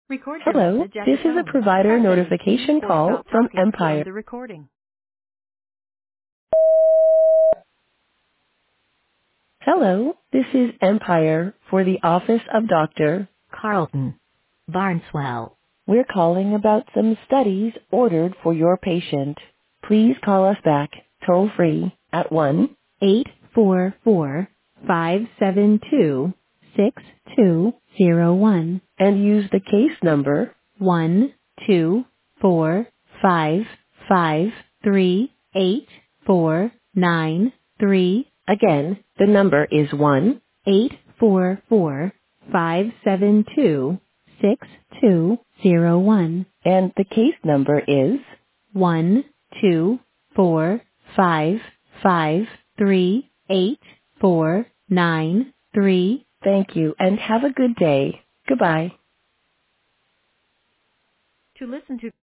Record your Hello, message at the this is a tone. provider Press any key notification or call stop from talking to Empire. end the recording. Hello, this is Empire for the office of Dr. Carlton Barneswell. We're calling about some studies ordered for your patient. Please call us back toll free at 1-844-572-6201 and use the case number 124553849. Again, the number is 1-844-572-6201 and the case number is 124553849. Thank you and have a good day. Goodbye. To listen to